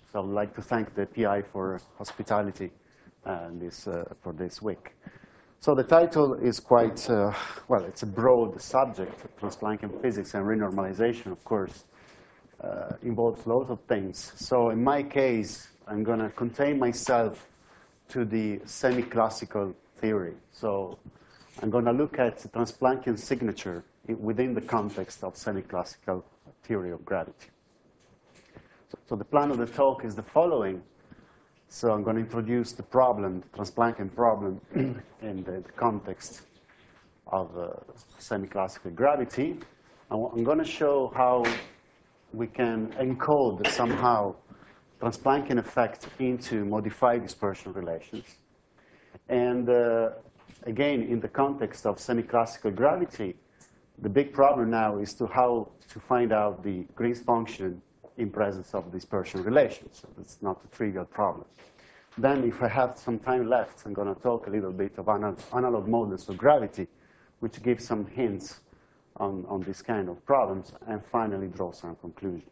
So I would like to thank the PI for hospitality for this week. So the title is quite, well, it's a broad subject. Trans-Planckian physics and renormalization, of course, involves lots of things. So in my case, I'm going to contain myself to the semi-classical theory. So I'm going to look at Trans-Planckian signature within the context of semi-classical theory of gravity. So the plan of the talk is the following. So I'm going to introduce the problem, the Trans-Planckian problem, in the context of semi-classical gravity. I'm going to show how we can encode somehow Trans-Planckian effect into modified dispersion relations. And again, in the context of semi-classical gravity, the big problem now is how to find out the Green's function in presence of dispersion relations. So it's not a trivial problem. Then if I have some time left, I'm going to talk a little bit of analog models of gravity, which gives some hints on this kind of problems, and finally draw some conclusions.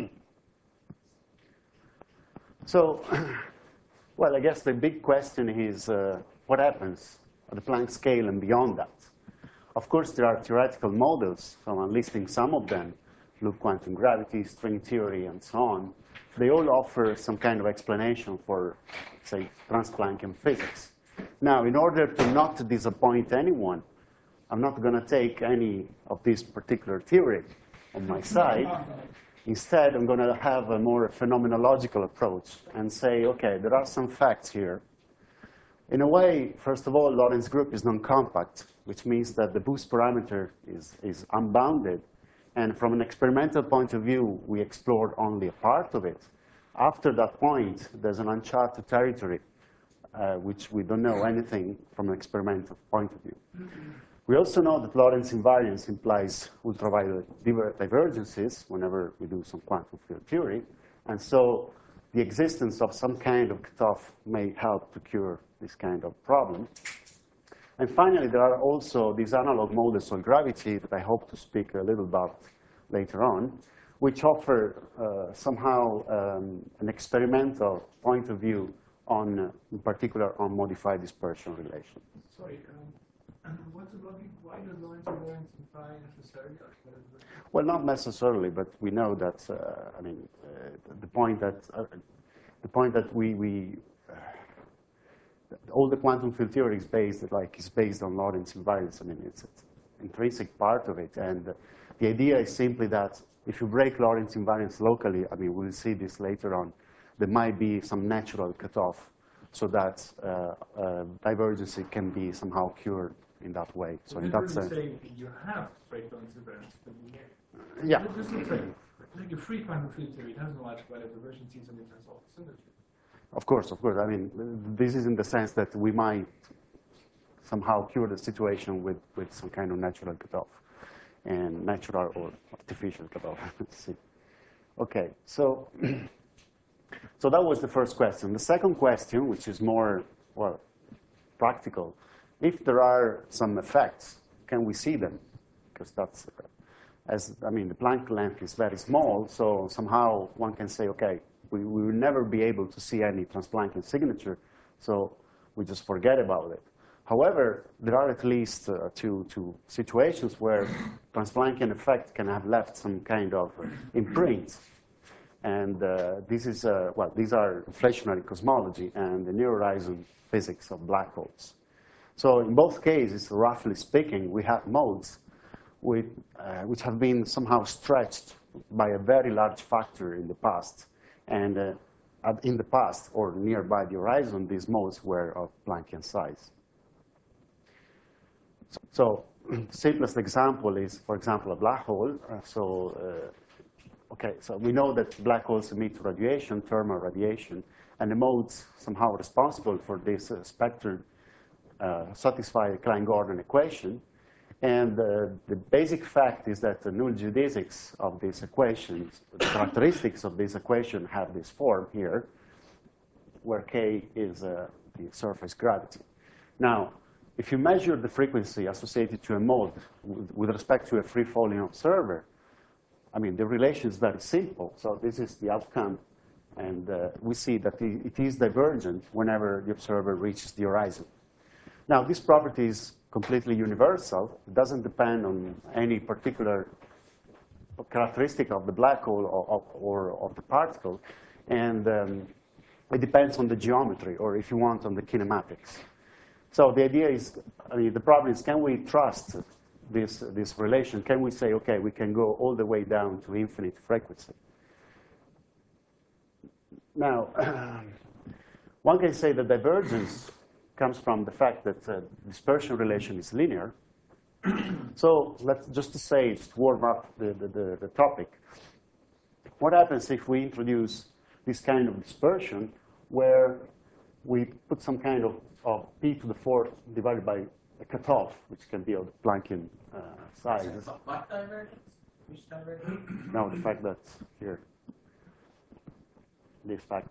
So, well, I guess the big question is what happens at the Planck scale and beyond that? Of course, there are theoretical models, so I'm listing some of them, loop quantum gravity, string theory, and so on. They all offer some kind of explanation for, say, Trans-Planckian physics. Now, in order to not disappoint anyone, I'm not going to take any of this particular theory on my side. Instead, I'm going to have a more phenomenological approach and say, OK, there are some facts here. In a way, first of all, Lorentz group is non-compact, which means that the boost parameter is unbounded. And from an experimental point of view, we explored only a part of it. After that point, there's an uncharted territory, which we don't know anything from an experimental point of view. We also know that Lorentz invariance implies ultraviolet divergences whenever we do some quantum field theory. And so the existence of some kind of cutoff may help to cure this kind of problem. And finally, there are also these analog models of gravity that I hope to speak a little about later on, which offer somehow an experimental point of view on, in particular, on modified dispersion relations. Sorry, what's the logic? Why does Lorentz invariance imply necessarily? Well, not necessarily, but we know that. I mean, the point that all the quantum field theory is based on Lorentz invariance. I mean, it's an intrinsic part of it, and the idea is simply that if you break Lorentz invariance locally, I mean, we'll see this later on, there might be some natural cutoff so that divergence can be somehow cured in that way. So in that sense, saying you have to break Lorentz invariance, but yeah. Just like a free quantum field theory, it has no logic why divergence is an infinite symmetry. Of course, of course. I mean, this is in the sense that we might somehow cure the situation with some kind of natural cutoff, and natural or artificial cutoff. Let's see. Okay, so that was the first question. The second question, which is more, well, practical, if there are some effects, can we see them? Because that's, I mean, the Planck length is very small, so somehow one can say, OK, we will never be able to see any Trans-Planckian signature, so we just forget about it. However, there are at least two situations where Trans-Planckian effect can have left some kind of imprint. And this is, well, these are inflationary cosmology and the near horizon physics of black holes. So in both cases, roughly speaking, we have modes which have been somehow stretched by a very large factor in the past. And in the past, or nearby the horizon, these modes were of Planckian size. So simplest example is, for example, a black hole. OK, so we know that black holes emit radiation, thermal radiation, and the modes somehow responsible for this spectrum satisfy the Klein-Gordon equation. And the basic fact is that the null geodesics of these equations, the characteristics of this equation have this form here, where K is the surface gravity. Now, if you measure the frequency associated to a mode with respect to a free-falling observer, I mean, the relation is very simple. So this is the outcome And we see that it is divergent whenever the observer reaches the horizon. Now, this property is completely universal. It doesn't depend on any particular characteristic of the black hole or of the particle. And it depends on the geometry, or if you want, on the kinematics. So the idea is, I mean, the problem is, can we trust this relation? Can we say, OK, we can go all the way down to infinite frequency? Now, one can say that divergence comes from the fact that dispersion relation is linear. So let's just to say, to warm up the topic, what happens if we introduce this kind of dispersion where we put some kind of p to the fourth divided by a cutoff, which can be of the Planckian size? What divergence? Which divergence? No, the fact that here, this fact.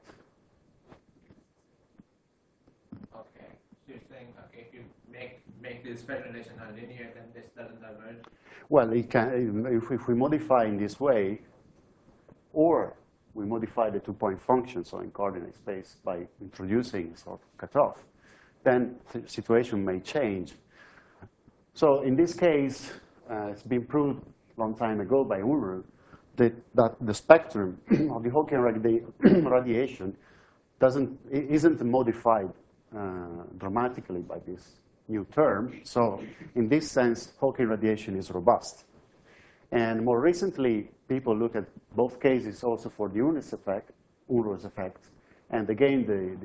Okay. So you're saying, okay, if you make the dispersion relation nonlinear, then this doesn't diverge? Well, it can, if we modify in this way, or we modify the two-point function, so in coordinate space, by introducing sort of cutoff, then the situation may change. So in this case, it's been proved a long time ago by Unruh that the spectrum of the Hawking radiation isn't modified dramatically by this new term. So in this sense, Hawking radiation is robust. And more recently, people look at both cases also for the Unruh's effect. And again,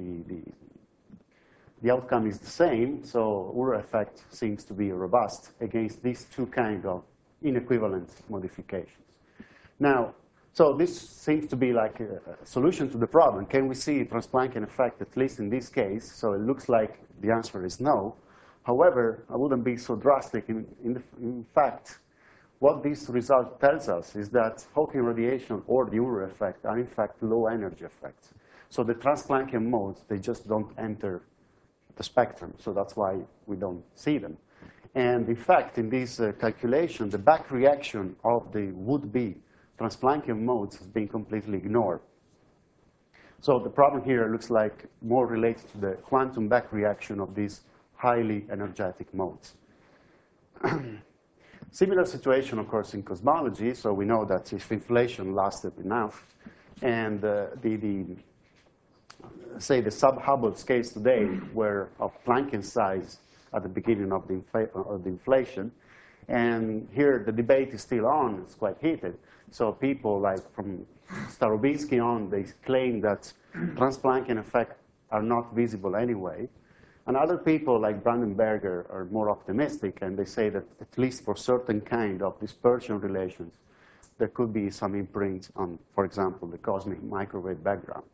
the outcome is the same. So Unruh effect seems to be robust against these two kinds of inequivalent modifications. Now, so this seems to be like a solution to the problem. Can we see a Transplanckian effect, at least in this case? So it looks like the answer is no. However, I wouldn't be so drastic. In fact, what this result tells us is that Hawking radiation or the Unruh effect are in fact low energy effects. So the Transplanckian modes, they just don't enter the spectrum. So that's why we don't see them. And in fact, in this calculation, the back reaction of the would-be Transplanckian modes has been completely ignored. So the problem here looks like more related to the quantum back reaction of these highly energetic modes. Similar situation, of course, in cosmology. So we know that if inflation lasted enough, and say the sub-Hubble scales today were of Planckian size at the beginning of the inflation, and here the debate is still on. It's quite heated. So people like from Starobinsky on, they claim that Transplanckian effects are not visible anyway. And other people like Brandenberger are more optimistic, and they say that at least for certain kind of dispersion relations, there could be some imprints on, for example, the cosmic microwave background.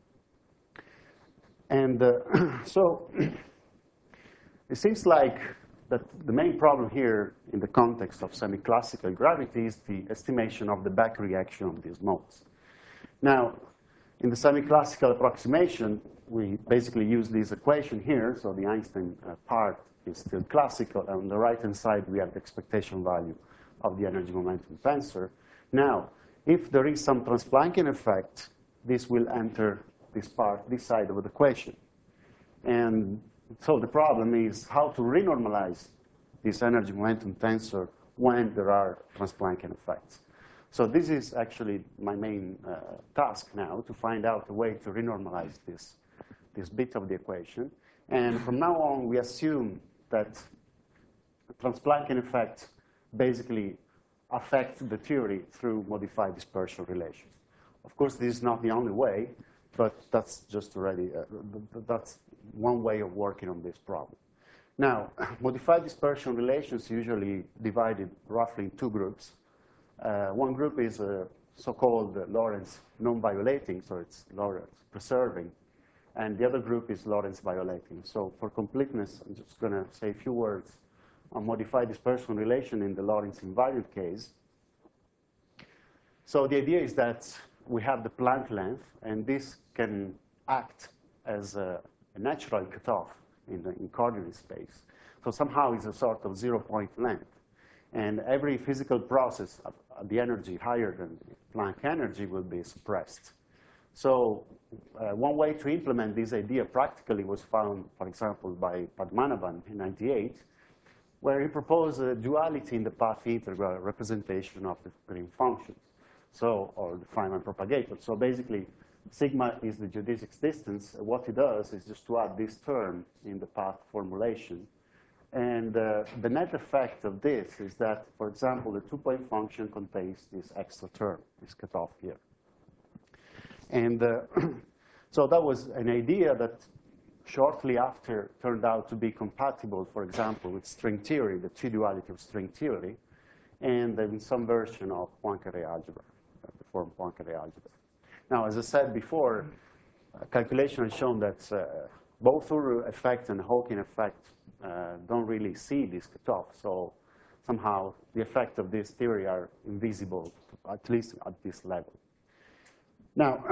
And so it seems like that the main problem here in the context of semi-classical gravity is the estimation of the back reaction of these modes. Now, in the semi-classical approximation, we basically use this equation here. So the Einstein part is still classical. And on the right-hand side, we have the expectation value of the energy momentum tensor. Now, if there is some Transplanckian effect, this will enter this part, this side of the equation. And so the problem is how to renormalize this energy momentum tensor when there are Transplanckian effects. So this is actually my main task now, to find out a way to renormalize this bit of the equation. And from now on, we assume that Transplanckian effects basically affect the theory through modified dispersion relation. Of course, this is not the only way, but that's just already, that's one way of working on this problem. Now, modified dispersion relations usually divided roughly in two groups. One group is so-called Lorentz non-violating, so it's Lorentz preserving. And the other group is Lorentz violating. So for completeness, I'm just going to say a few words on modified dispersion relation in the Lorentz invariant case. So the idea is that we have the Planck length, and this can act as a natural cutoff in coordinate space. So somehow it's a sort of zero-point length. And every physical process at the energy higher than the Planck energy will be suppressed. So one way to implement this idea practically was found, for example, by Padmanabhan in '98, where he proposed a duality in the path integral representation of the green functions, so, or the Feynman propagator. So basically, sigma is the geodesics distance. What it does is just to add this term in the path formulation. And the net effect of this is that, for example, the two-point function contains this extra term, this cutoff here. And so that was an idea that shortly after turned out to be compatible, for example, with string theory, the two-duality of string theory, and in some version of Poincare algebra, the form Poincare algebra. Now, as I said before, calculation has shown that both Uru effect and Hawking effect don't really see this cutoff. So somehow the effect of this theory are invisible, at least at this level. Now,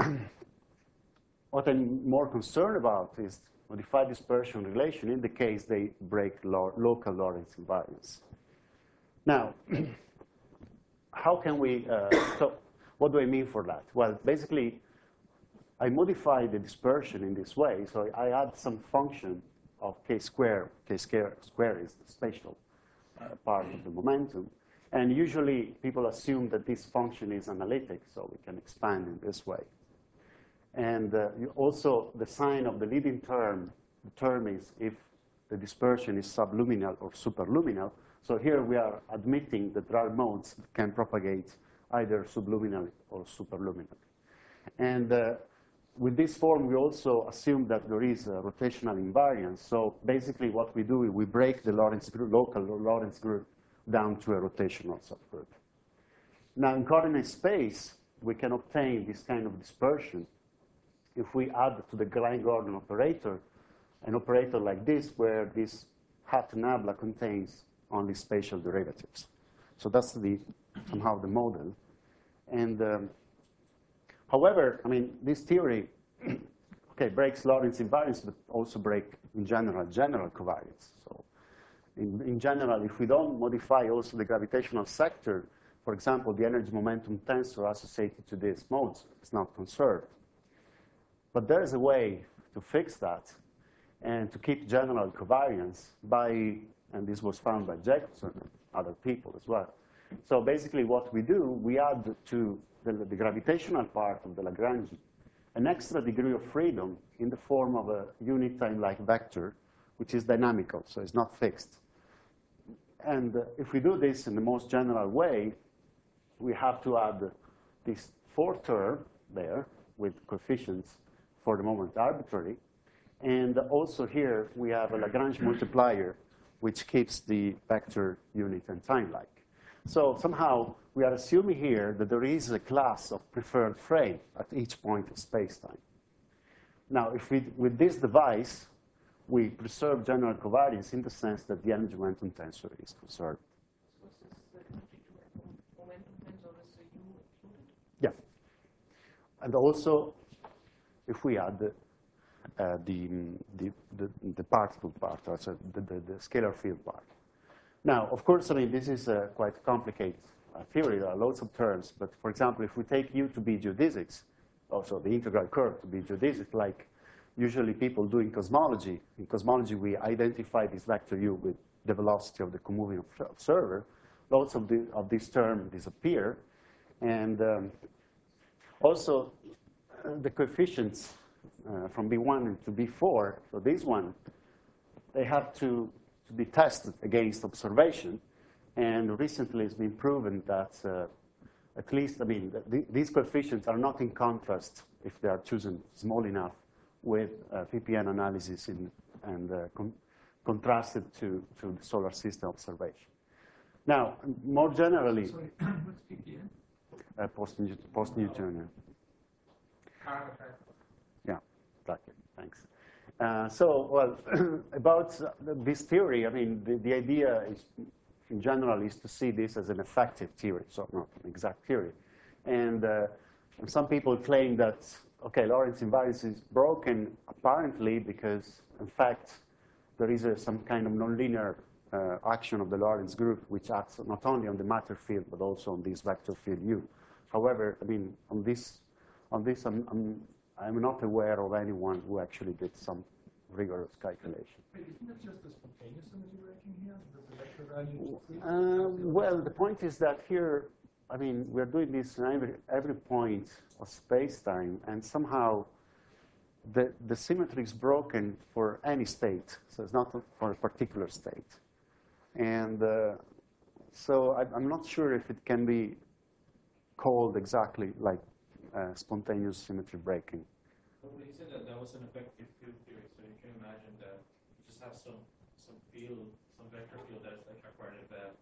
what I'm more concerned about is modified dispersion relation in the case they break local Lorentz invariance. Now, how can we, so what do I mean for that? Well, basically, I modify the dispersion in this way. So I add some function of k square. K square is the spatial part of the momentum. And usually, people assume that this function is analytic, so we can expand in this way. And also, the sign of the leading term determines if the dispersion is subluminal or superluminal. So here we are admitting that there are modes that can propagate either subluminally or superluminally. And with this form, we also assume that there is a rotational invariance. So basically, what we do is we break the Lorentz group, local Lorentz group down to a rotational subgroup. Now, in coordinate space, we can obtain this kind of dispersion if we add to the Klein-Gordon operator an operator like this, where this hat nabla contains only spatial derivatives. So that's somehow the model. And however, I mean, this theory breaks Lorentz invariance, but also break, in general covariance. So in general, if we don't modify also the gravitational sector, for example, the energy momentum tensor associated to these modes is not conserved. But there is a way to fix that and to keep general covariance by, and this was found by Jacobson and other people as well. So basically what we do, we add to the gravitational part of the Lagrangian an extra degree of freedom in the form of a unit time-like vector, which is dynamical, so it's not fixed. And if we do this in the most general way, we have to add this fourth term there with coefficients for the moment arbitrary. And also here, we have a Lagrange multiplier, which keeps the vector unit and time-like. So somehow, we are assuming here that there is a class of preferred frame at each point of space-time. Now, if we, with this device, we preserve general covariance in the sense that the energy momentum tensor is conserved. So is this momentum tensor is U included? Yeah. And also, if we add the particle part, also the scalar field part. Now, of course, I mean, this is quite a complicated theory. There are lots of terms. But for example, if we take U to be geodesics, also the integral curve to be geodesic, like usually people do in cosmology. In cosmology, we identify this vector U with the velocity of the comoving observer. Lots of these terms disappear. And also, the coefficients from B1 to B4, so this one, they have to be tested against observation. And recently it's been proven that at least, I mean, these coefficients are not in contrast if they are chosen small enough with PPN analysis and contrasted to the solar system observation. Now, more generally, Sorry, what's PPN? Post-Newtonian. Current effect. Yeah, exactly. Thanks. So, well, about this theory, I mean, the idea is, in general, is to see this as an effective theory, so not an exact theory. And some people claim that, okay, Lorentz invariance is broken apparently because, in fact, there is some kind of nonlinear action of the Lorentz group, which acts not only on the matter field, but also on this vector field U. However, I mean, on this On this, I'm not aware of anyone who actually did some rigorous calculation. Wait, isn't it just the spontaneous symmetry breaking here? Because the vector value is free? Well, the point is that here, I mean, we're doing this in every point of space-time, and somehow the symmetry is broken for any state, so it's not for a particular state. And so I'm not sure if it can be called exactly like spontaneous symmetry breaking. Well, he said that was an effective field theory, so you can imagine that you just have some field, some vector field that's like a part of that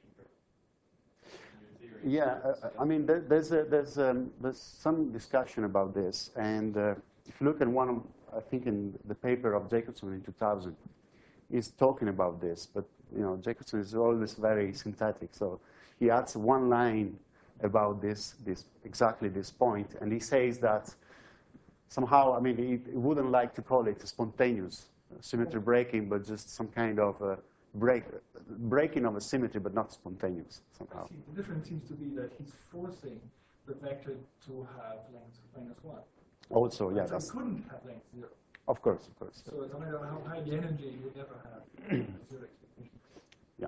in your theory. Yeah, I mean, there's some discussion about this, and if you look at one of, I think in the paper of Jacobson in 2000, he's talking about this, but you know, Jacobson is always very synthetic, so he adds one line about exactly this point, and he says that somehow, I mean, he wouldn't like to call it a spontaneous symmetry breaking, but just some kind of breaking of a symmetry, but not spontaneous somehow. See, the difference seems to be that he's forcing the vector to have length -1. Also, yeah, So that's it couldn't have length 0. of course. So no matter how high the energy, you would never have 0 expectation. Yeah.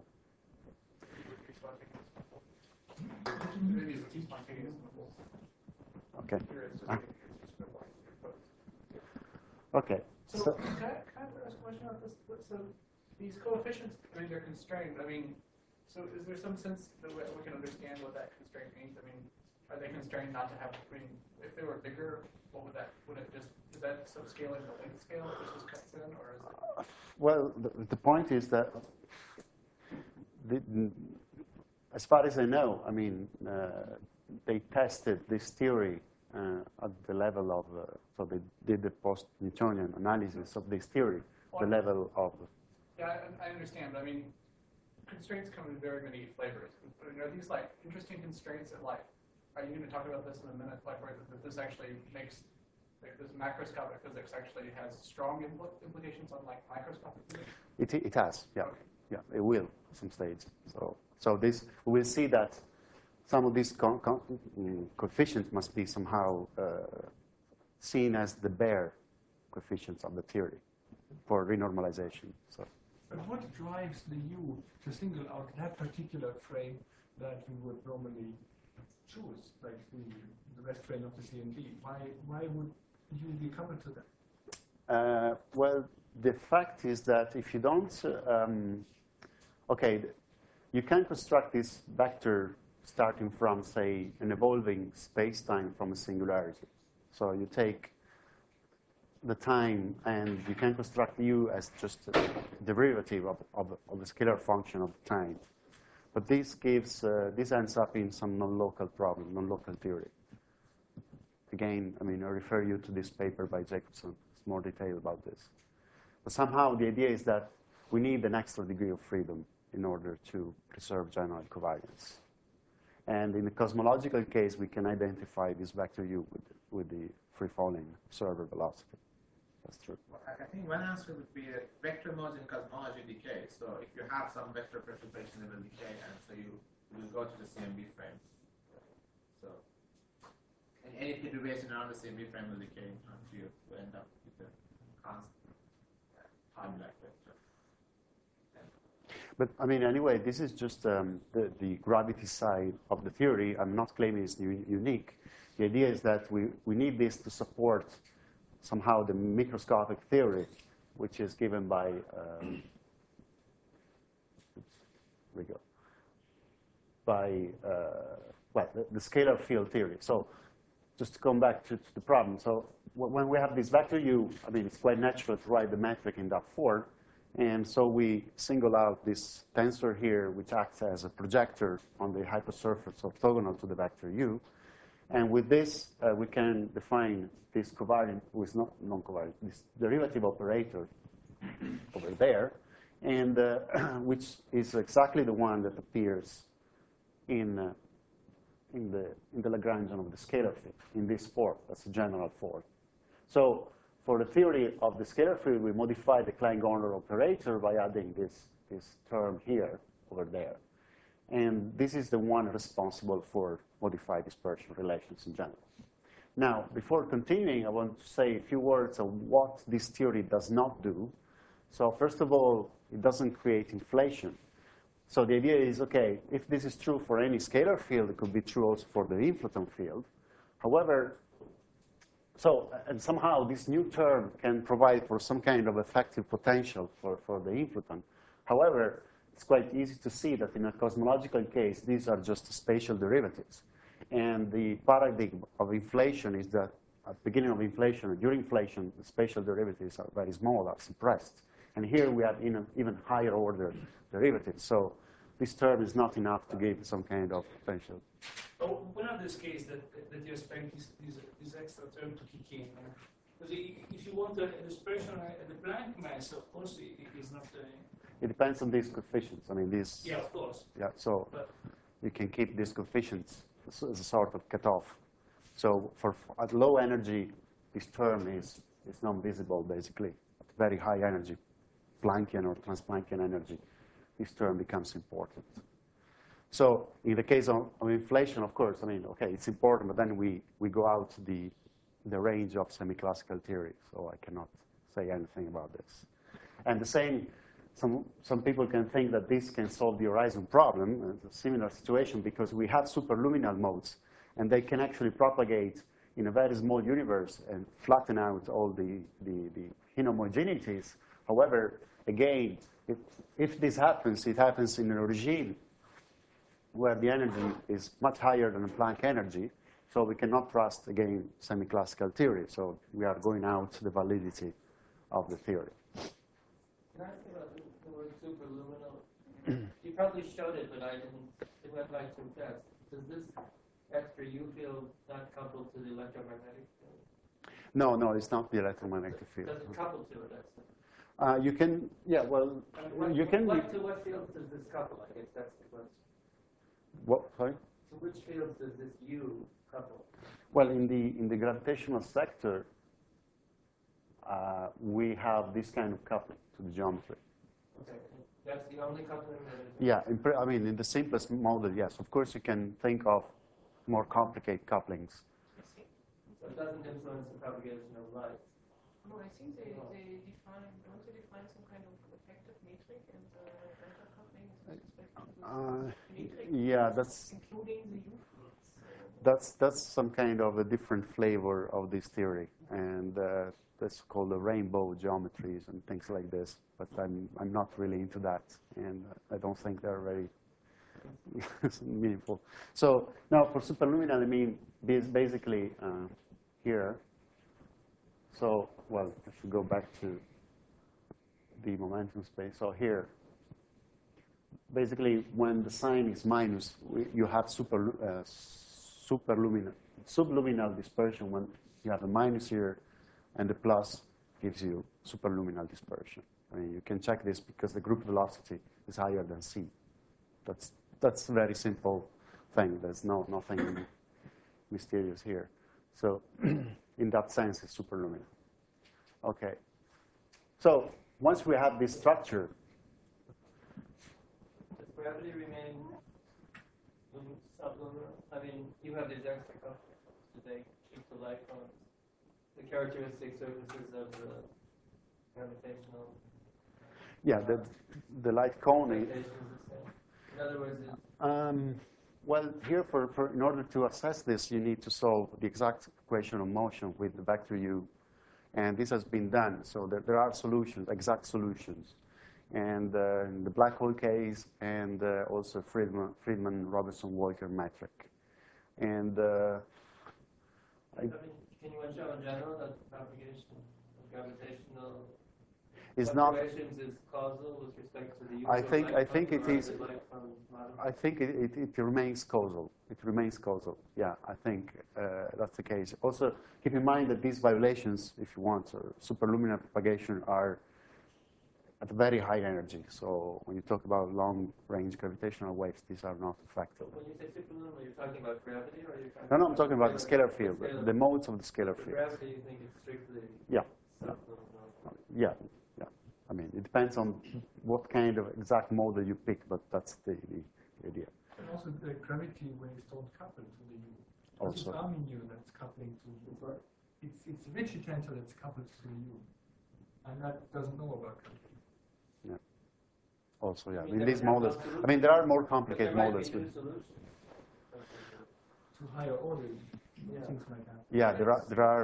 Maybe it's too spontaneous. Okay. Here it's just Ah. it's just Okay. So can I ask a question about this? So these coefficients, I mean, they're constrained. I mean, so is there some sense that we can understand what that constraint means? I mean, are they constrained not to have? I mean, if they were bigger, what would that? Would it just? Is that subscaling the length scale? If this just cuts in, or is it? Well, the point is that, as far as I know, I mean, they tested this theory at the level of, so they did the post-Newtonian analysis of this theory, the level of. Yeah, I understand, but I mean, constraints come in very many flavors. Are these like interesting constraints that like, are you going to talk about this in a minute, like where that this actually makes, like this macroscopic physics actually has strong implications on like microscopic physics? It has, yeah. Okay. Yeah, it will at some stage. So this, we'll see that some of these coefficients must be somehow seen as the bare coefficients of the theory for renormalization. So. But what drives the U to single out that particular frame that we would normally choose, like the rest frame of the CMB? Why would U be coupled to that? Well, the fact is that if you don't, okay, you can construct this vector starting from, say, an evolving space-time from a singularity. So you take the time and you can construct U as just a derivative of the scalar function of the time. But this gives, this ends up in some non-local problem, non-local theory. Again, I mean, I refer you to this paper by Jacobson. It's more detail about this. But somehow the idea is that we need an extra degree of freedom in order to preserve general covariance. And in the cosmological case, we can identify this vector U with the free-falling observer velocity. That's true. Well, I think one answer would be that vector modes in cosmology decay. So if you have some vector perturbation, it will decay, and so you will go to the CMB frame. So and any perturbation around the CMB frame will decay until you end up with a constant time-like vector. But I mean, anyway, this is just the gravity side of the theory. I'm not claiming it's unique. The idea is that we need this to support somehow the microscopic theory, which is given by, oops, here we go, by, well, the scalar field theory. So just to come back to the problem. So when we have this vector U, I mean, it's quite natural to write the metric in that form. And so we single out this tensor here, which acts as a projector on the hypersurface orthogonal to the vector U. And with this, we can define this covariant, with non-covariant, this derivative operator over there, and which is exactly the one that appears in the Lagrangian of the scalar field, in this form. That's a general form. So for the theory of the scalar field, we modify the Klein-Gorner operator by adding this term here over there. And this is the one responsible for modified dispersion relations in general. Now, before continuing, I want to say a few words of what this theory does not do. So first of all, it doesn't create inflation. So the idea is, okay, if this is true for any scalar field, it could be true also for the inflaton field. However, and somehow this new term can provide for some kind of effective potential for the inflaton. However, it's quite easy to see that in a cosmological case, these are just spatial derivatives. And the paradigm of inflation is that at the beginning of inflation or during inflation, the spatial derivatives are very small, are suppressed. And here we have even higher order derivatives. So this term is not enough to give some kind of potential. But when are this case that you expect this extra term to kick in? Because if you want a dispersion at the Planck mass, of course, it is not. It depends on these coefficients. I mean, these. Yeah, of course. Yeah, so you can keep these coefficients as a sort of cutoff. So at low energy, this term is non-visible, basically. At very high energy, Planckian or transplanckian energy, this term becomes important. So in the case of inflation, of course, I mean, okay, it's important, but then we go out the range of semi-classical theory, so I cannot say anything about this. And the same, some people can think that this can solve the horizon problem. It's a similar situation because we have superluminal modes, and they can actually propagate in a very small universe and flatten out all the inhomogeneities. However, again, if this happens, it happens in a regime where the energy is much higher than the Planck energy, so we cannot trust, again, semi-classical theory. So we are going out the validity of the theory. Can I ask about the word superluminal? You probably showed it, but it went by too fast. Does this extra U field not couple to the electromagnetic field? No, it's not the electromagnetic field. Does it couple to it? You can, yeah, well, you can. To what fields does this couple? I guess that's the question. What, sorry? To which fields does this U couple? Well, in the gravitational sector, we have this kind of coupling to the geometry. Okay, that's the only coupling that is. Yeah, I mean, in the simplest model, yes. Of course, you can think of more complicated couplings. So it doesn't influence the propagation of light. No, I think they define, don't they define some kind of effective metric and delta coupling is expected to metric? Yeah, that's including the U fields. that's some kind of a different flavor of this theory, and that's called the rainbow geometries and things like this. But I'm not really into that, and I don't think they're very meaningful. So now for superluminal, I mean basically here. So well, I should go back to the momentum space. So here, basically, when the sign is minus, you have subluminal dispersion. When you have a minus here, and the plus gives you superluminal dispersion. I mean, you can check this because the group velocity is higher than c. That's a very simple thing. There's nothing mysterious here. So in that sense, it's superluminal. Okay. So once we have this structure, Does gravity remain subluminal? I mean, you have these extra couplings. Do they keep the light on the characteristic surfaces of the gravitational? yeah, the light cone. Gravitations the same. In other words, Well, here, in order to assess this, you need to solve the exact equation of motion with the vector u. And this has been done. So there are solutions, exact solutions. And in the black hole case, and also Friedmann-Robertson-Walker metric. And I mean, can you show in general that propagation of gravitational is not. fluctuations is causal with respect to the use I of think it light is. from modern? I think it remains causal. It remains causal. Yeah, I think that's the case. Also, keep in mind that these violations, if you want, superluminal propagation, are at very high energy. So when you talk about long-range gravitational waves, these are not effective. When you say superluminal, you're talking about gravity, or you're talking? No, I'm talking about the scalar field, the modes of the scalar For field. gravity, you think it's strictly Yeah. subluminal. Yeah. I mean, it depends on what kind of exact model you pick, but that's the idea. And also the gravity waves don't couple to the U. This is also. Armin U that's coupling to it's Ricci tensor that's coupled to U, and that doesn't know about coupling. Also, yeah. You In mean these there would models, have no I mean, there are more But complicated there might models. be new But solutions. To higher order, Yeah. things like that. yeah, there are.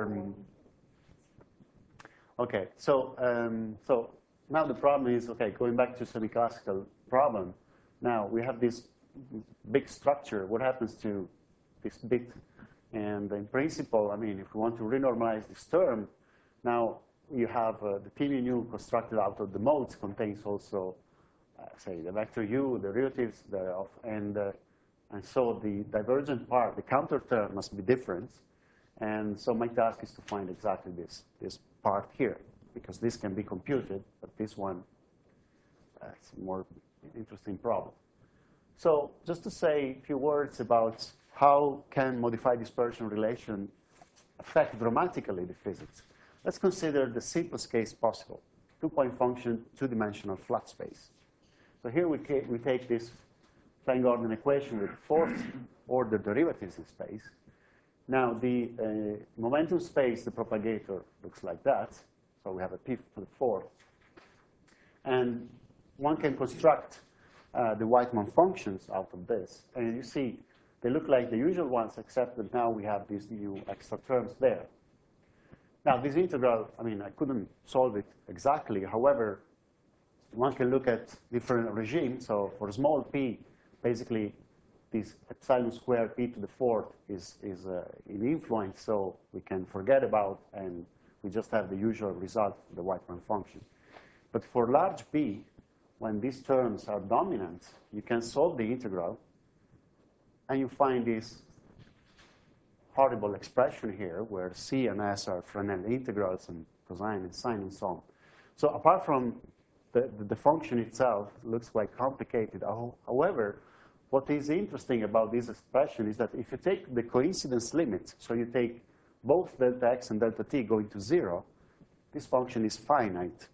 Okay, so so now the problem is, okay, going back to semi-classical problem. Now we have this big structure. What happens to this bit? And in principle, I mean, if we want to renormalize this term, now you have the T mu constructed out of the modes contains also, say, the vector u, the derivatives thereof, and so the divergent part, the counter term, must be different. And so my task is to find exactly this part here, because this can be computed, but this one is a more interesting problem. So just to say a few words about how can modified dispersion relation affect dramatically the physics. Let's consider the simplest case possible, two-point function, two-dimensional flat space. So here we take this Klein-Gordon equation with fourth-order derivatives in space. Now, the momentum space, the propagator, looks like that. So we have a p to the fourth. And one can construct the Weizmann functions out of this. And you see, they look like the usual ones, except that now we have these new extra terms there. Now, this integral, I mean, I couldn't solve it exactly. However, one can look at different regimes. So for small p, basically, this epsilon squared p to the fourth is in influence, so we can forget about, and we just have the usual result of the Weizmann function. But for large p, when these terms are dominant, you can solve the integral, and you find this horrible expression here, where c and s are Fresnel integrals, and cosine and sine, and so on. So apart from the function itself, looks quite complicated. However, what is interesting about this expression is that if you take the coincidence limit, so you take both delta x and delta t going to 0, this function is finite.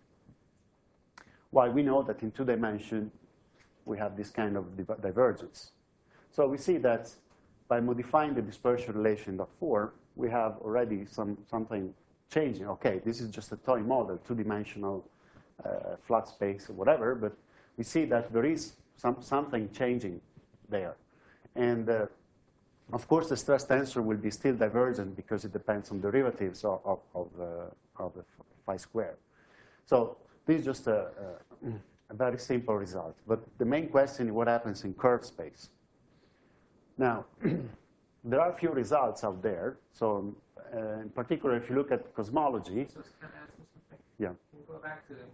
While we know that in 2 dimensions, we have this kind of divergence. So we see that by modifying the dispersion relation .4, we have already something changing. Okay, this is just a toy model, 2-dimensional flat space or whatever, but we see that there is something changing there. And of course, the stress tensor will be still divergent because it depends on derivatives of the phi squared. So this is just a very simple result. But the main question is what happens in curved space. Now, there are a few results out there. So in particular, if you look at cosmology. So can I ask you something? Yeah. Can we go back to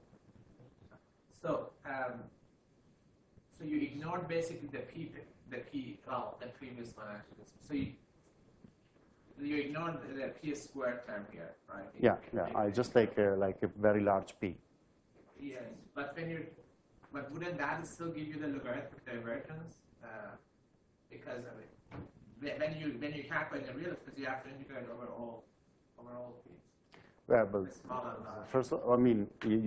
so you ignored basically the previous one actually. So you ignored the p squared term here, right? Yeah. I just take like a very large p. Yes, but wouldn't that still give you the logarithmic divergence? Because I mean, when you calculate the real, because you have to integrate over all p's. Yeah, but first, I mean,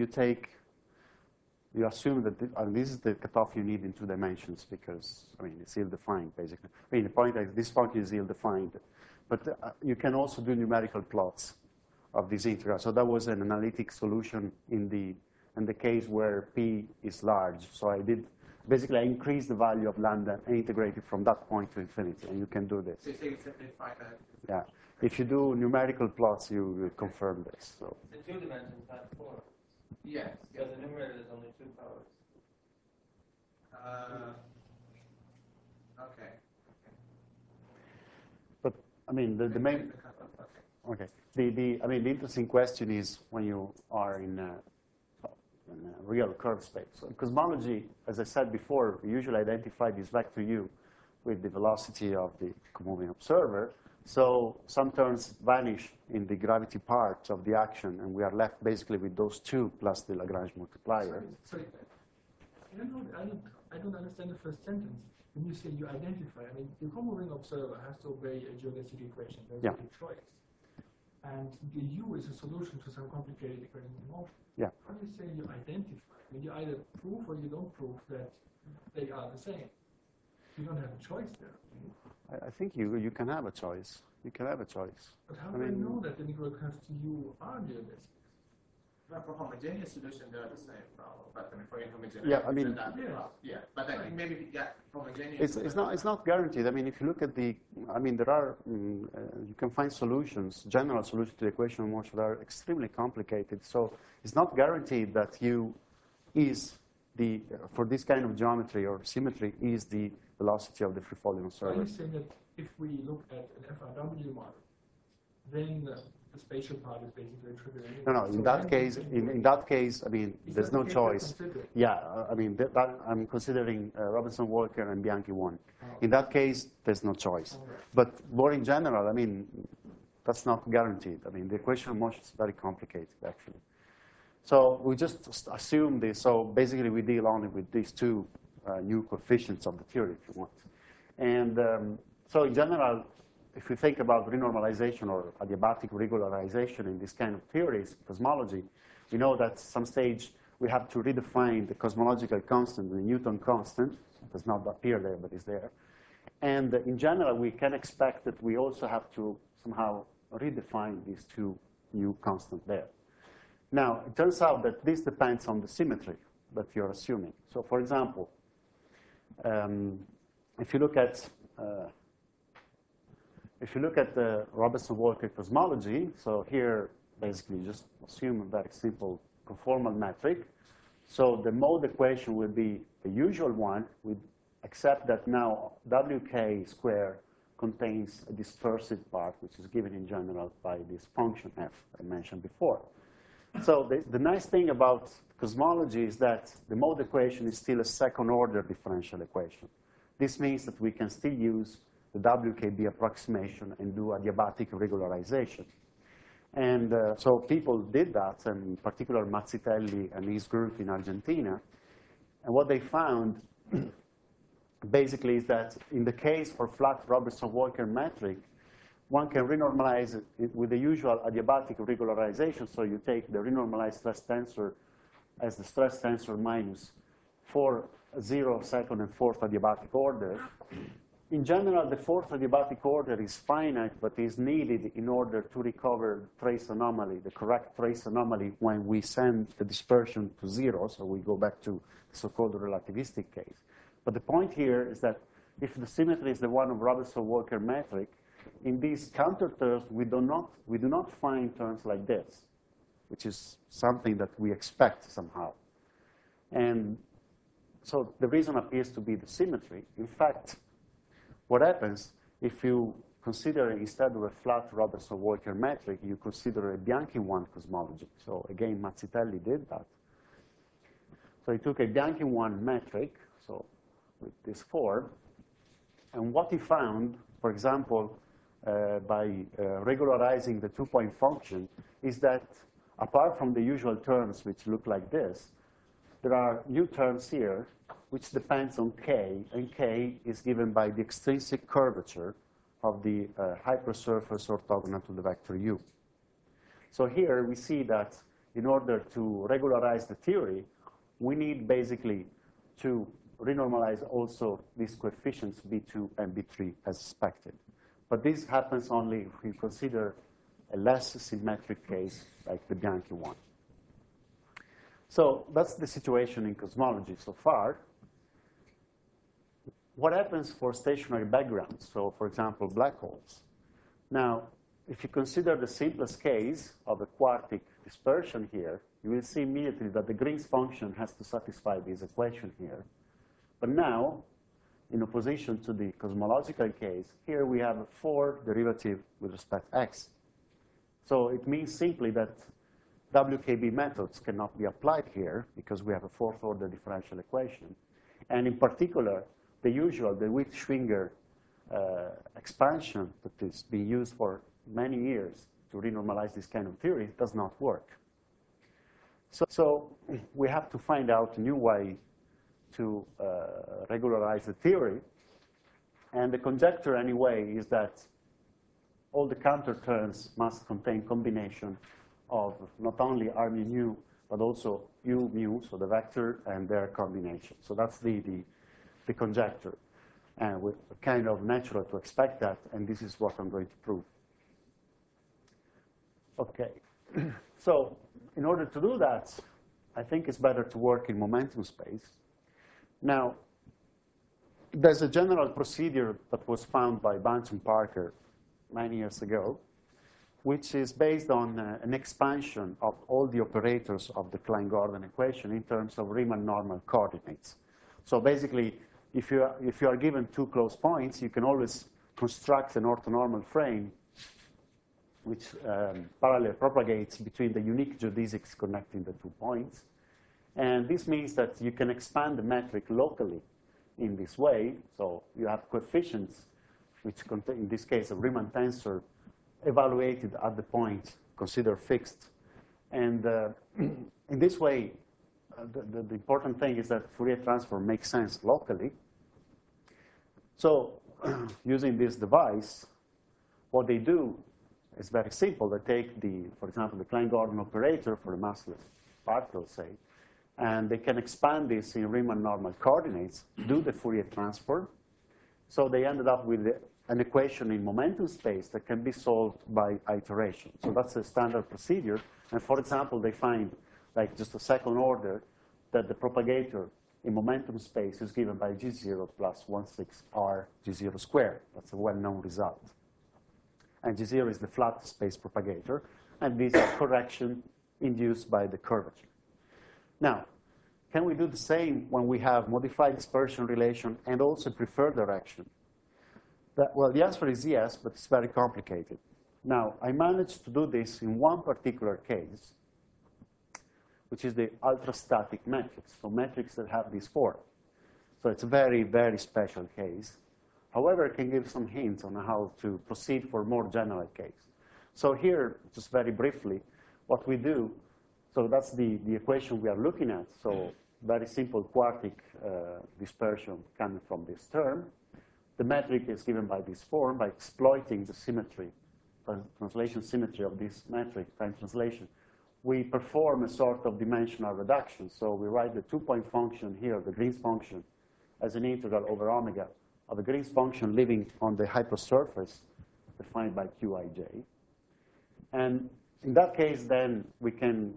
you assume that this is the cutoff you need in 2 dimensions because, I mean, it's ill-defined, basically. I mean, the point is this function is ill-defined. But you can also do numerical plots of this integral. So that was an analytic solution in the case where p is large. So I increased the value of lambda and integrated from that point to infinity, and you can do this. So you simplify that. Yeah. If you do numerical plots, you will confirm this. So. In 2 dimensions, not 4. Yes. Because the numerator is only 2 powers. Okay. But I mean, the main. Okay. I mean, the interesting question is when you are in a real curved space. So in cosmology, as I said before, we usually identify this vector u with the velocity of the moving observer. So some terms vanish in the gravity part of the action, and we are left basically with those two plus the Lagrange multiplier. Sorry. I don't understand the first sentence. When you say you identify, I mean, the moving observer has to obey a geodesic equation. There's a choice. And the U is a solution to some complicated equation in motion. Yeah. How do you say you identify? I mean, you either prove or you don't prove that they are the same. You don't have a choice there. I think you can have a choice. You can have a choice. But how I do I mean- know that the integral curves to U are geodesic? Well, for homogeneous solution, they're the same problem. But I mean, for inhomogeneous, Yeah, I mean- it's not that Yeah. problem. Yeah, but I think maybe if you get homogeneous. It's not guaranteed. I mean, if you look at the, I mean, there are, you can find solutions, general solutions to the equation of motion that are extremely complicated. So it's not guaranteed that U is the, for this kind of geometry or symmetry, is the velocity of the free-falling So are you observer. saying that if we look at an FRW model, then the spatial part is basically trivial? anyway? No, So in that then case, we can- in that case, I mean, Is there's that no okay to choice. consider? Yeah, I mean, I'm considering Robinson Walker and Bianchi 1. Oh. In that case, there's no choice. All right. But more in general, I mean, that's not guaranteed. I mean, the equation of motion is very complicated, actually. So we just assume this. So basically, we deal only with these two new coefficients of the theory, if you want. And so in general, if we think about renormalization or adiabatic regularization in this kind of theories, cosmology, we know that at some stage we have to redefine the cosmological constant, the Newton constant. It does not appear there, but it's there. And in general, we can expect that we also have to somehow redefine these two new constants there. Now, it turns out that this depends on the symmetry that you're assuming. So for example, if you look at the Robinson-Walker cosmology, so here basically just assume a very simple conformal metric. So the mode equation will be the usual one, except that now WK squared contains a dispersive part, which is given in general by this function f I mentioned before. So the nice thing about cosmology is that the mode equation is still a second-order differential equation. This means that we can still use the WKB approximation and do adiabatic regularization. And so people did that, and in particular Mazzitelli and his group in Argentina. And what they found basically is that in the case for flat Robertson-Walker metric, one can renormalize it with the usual adiabatic regularization. So you take the renormalized stress tensor as the stress tensor minus 4, 0, second, and fourth adiabatic order. In general, the fourth adiabatic order is finite, but is needed in order to recover trace anomaly, the correct trace anomaly when we send the dispersion to 0. So we go back to the so-called relativistic case. But the point here is that if the symmetry is the one of Robinson-Walker metric, in these counter terms, we do not find terms like this, which is something that we expect somehow. And so the reason appears to be the symmetry. In fact, what happens if you consider instead of a flat Robertson-Walker metric, you consider a Bianchi 1 cosmology. So again, Mazzitelli did that. So he took a Bianchi 1 metric, so with this form, and what he found, for example, by regularizing the two-point function, is that apart from the usual terms which look like this, there are new terms here which depends on k, and k is given by the extrinsic curvature of the hypersurface orthogonal to the vector u. So here we see that in order to regularize the theory, we need basically to renormalize also these coefficients b2 and b3 as expected. But this happens only if we consider a less symmetric case like the Bianchi one. So that's the situation in cosmology so far. What happens for stationary backgrounds? So for example, black holes. Now, if you consider the simplest case of a quartic dispersion here, you will see immediately that the Green's function has to satisfy this equation here. But now, in opposition to the cosmological case, here we have a 4 derivative with respect to x. So it means simply that WKB methods cannot be applied here because we have a fourth order differential equation. And in particular, the usual, the Witt-Schwinger expansion that is being used for many years to renormalize this kind of theory does not work. So we have to find out a new way to regularize the theory. And the conjecture, anyway, is that all the counter terms must contain combination of not only R mu nu, but also U mu, so the vector and their combination. So that's the conjecture. And we're kind of natural to expect that, and this is what I'm going to prove. Okay. So in order to do that, I think it's better to work in momentum space. Now, there's a general procedure that was found by Bunch and Parker many years ago, which is based on an expansion of all the operators of the Klein-Gordon equation in terms of Riemann normal coordinates. So basically, if you are given two close points, you can always construct an orthonormal frame which parallel propagates between the unique geodesics connecting the 2 points. And this means that you can expand the metric locally in this way. So you have coefficients, which contain, in this case, a Riemann tensor evaluated at the point considered fixed. And in this way, the important thing is that Fourier transform makes sense locally. So using this device, what they do is very simple. They take for example, the Klein-Gordon operator for a massless particle, say, and they can expand this in Riemann normal coordinates, do the Fourier transform. So they ended up with an equation in momentum space that can be solved by iteration. So that's the standard procedure. And for example, they find, like just a second order, that the propagator in momentum space is given by G0 plus 1/6R G0 squared. That's a well-known result. And G0 is the flat space propagator. And these are correction induced by the curvature. Now, can we do the same when we have modified dispersion relation and also preferred direction? Well, the answer is yes, but it's very complicated. Now, I managed to do this in one particular case, which is the ultrastatic metrics, so metrics that have this form. So it's a very, very special case. However, it can give some hints on how to proceed for a more general case. So here, just very briefly, what we do, so that's the equation we are looking at. So very simple quartic dispersion coming from this term. The metric is given by this form by exploiting the symmetry, translation symmetry of this metric, time translation. We perform a sort of dimensional reduction. So we write the 2-point function here, the Green's function, as an integral over omega of the Green's function living on the hypersurface defined by Qij. And in that case, then, we can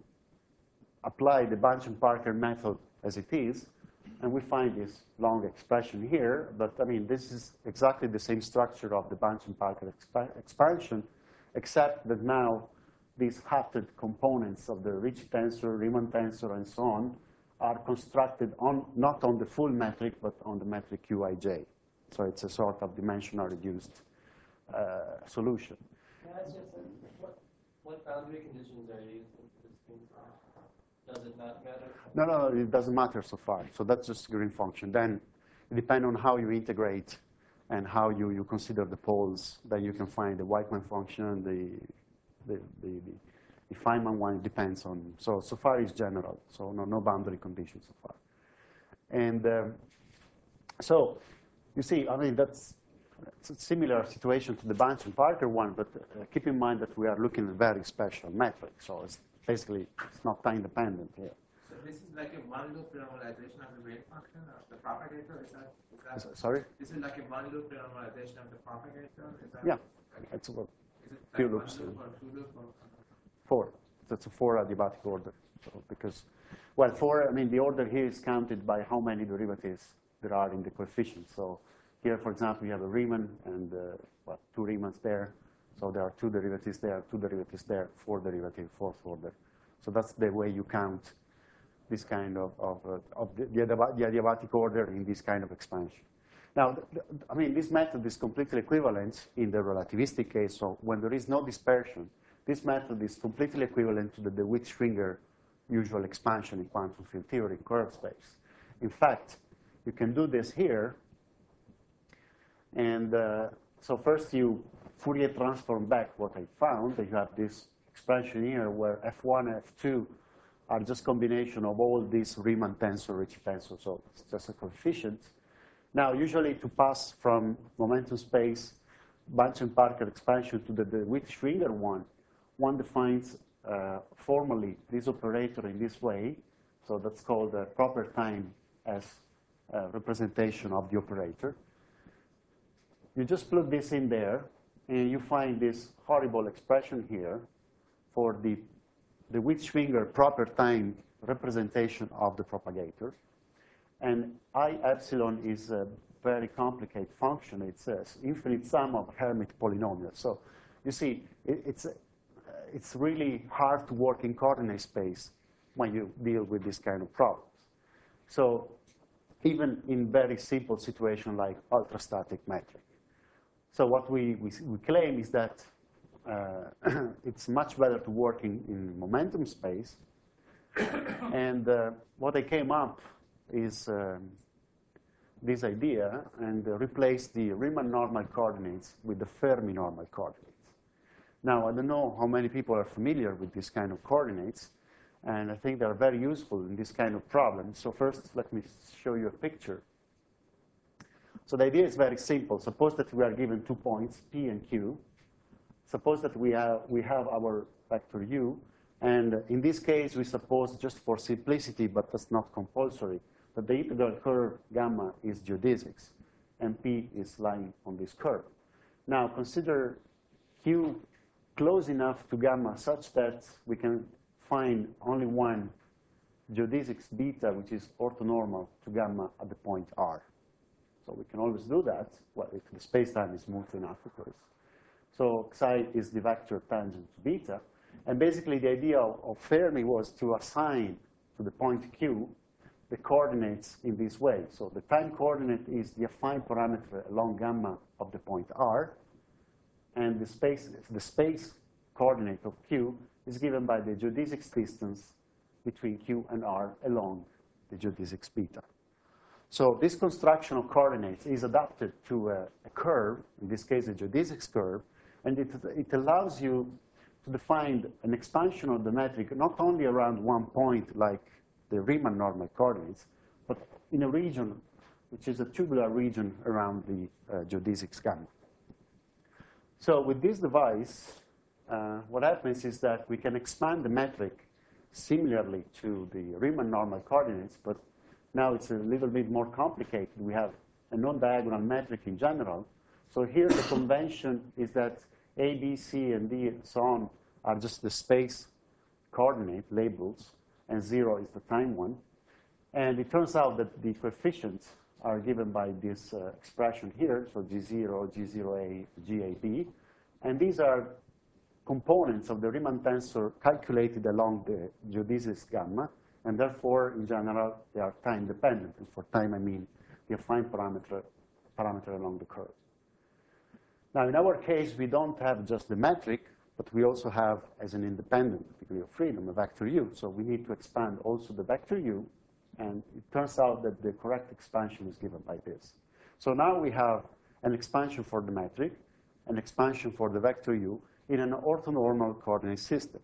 apply the Bunch and Parker method as it is, and we find this long expression here. But, I mean, this is exactly the same structure of the Bunch and Parker expansion, except that now these hatted components of the Ricci tensor, Riemann tensor, and so on are constructed not on the full metric, but on the metric Qij. So it's a sort of dimensional reduced solution. Can I ask you what boundary conditions are you using for this thing? Does it not matter? No, it doesn't matter so far. So that's just Green function. Then it depends on how you integrate and how you consider the poles. Then you can find the Weichmann function, the Feynman one. It depends on. So far it's general. So no boundary conditions so far. And so you see, I mean, it's a similar situation to the Bunch and Parker one, but keep in mind that we are looking at a very special metric. So it's basically, it's not time dependent here. So this is like a one-loop renormalization of the Green function of the propagator? Is that Sorry? This is like a one-loop renormalization of the propagator? Is that, Yeah, okay. it's a Is it few like loops. one loop or two loop or? 4. That's a 4 adiabatic order. So because, well, 4, I mean, the order here is counted by how many derivatives there are in the coefficient. So here, for example, you have a Riemann and 2 Riemanns there. So there are 2 derivatives there, 2 derivatives there, 4 derivatives, 4th order. So that's the way you count this kind of the adiabatic order in this kind of expansion. Now, I mean, this method is completely equivalent in the relativistic case. So when there is no dispersion, this method is completely equivalent to the DeWitt-Schwinger usual expansion in quantum field theory, curve space. In fact, you can do this here. And so first you Fourier transform back what I found. That you have this expression here where F1 and F2 are just combination of all these Riemann tensor, Ricci tensor. So it's just a coefficient. Now, usually to pass from momentum space, Bunch and Parker expansion to the DeWitt-Schwinger one defines formally this operator in this way. So that's called a proper time as representation of the operator. You just plug this in there, and you find this horrible expression here for the Whitschwinger proper time representation of the propagator. And I epsilon is a very complicated function. It's an infinite sum of Hermite polynomials. So you see, it's really hard to work in coordinate space when you deal with this kind of problems. So even in very simple situations like ultrastatic metric. So what we claim is that it's much better to work in momentum space. And what I came up is this idea and replace the Riemann normal coordinates with the Fermi normal coordinates. Now, I don't know how many people are familiar with this kind of coordinates, and I think they're very useful in this kind of problem. So first, let me show you a picture. So the idea is very simple. Suppose that we are given 2 points, P and Q. Suppose that we have our vector U. And in this case, we suppose, just for simplicity, but that's not compulsory, that the integral curve gamma is geodesics, and P is lying on this curve. Now, consider Q close enough to gamma such that we can find only one geodesics beta, which is orthonormal to gamma at the point R. So we can always do that, well, if the space-time is smooth enough, of course. So psi is the vector tangent to beta. And basically, the idea of Fermi was to assign to the point Q the coordinates in this way. So the time coordinate is the affine parameter along gamma of the point R. And the space coordinate of Q is given by the geodesics distance between Q and R along the geodesics beta. So this construction of coordinates is adapted to a curve, in this case a geodesics curve, and it allows you to define an expansion of the metric not only around one point like the Riemann normal coordinates, but in a region which is a tubular region around the geodesics gamma. So with this device, what happens is that we can expand the metric similarly to the Riemann normal coordinates, but now it's a little bit more complicated. We have a non-diagonal metric in general. So here the convention is that A, B, C, and D, and so on, are just the space coordinate labels, and 0 is the time one. And it turns out that the coefficients are given by this expression here, so G0, G0A, GAB. And these are components of the Riemann tensor calculated along the geodesics gamma, and therefore, in general, they are time dependent. And for time, I mean the affine parameter along the curve. Now, in our case, we don't have just the metric, but we also have, as an independent degree of freedom, a vector U. So we need to expand also the vector U, and it turns out that the correct expansion is given by this. So now we have an expansion for the metric, an expansion for the vector U in an orthonormal coordinate system.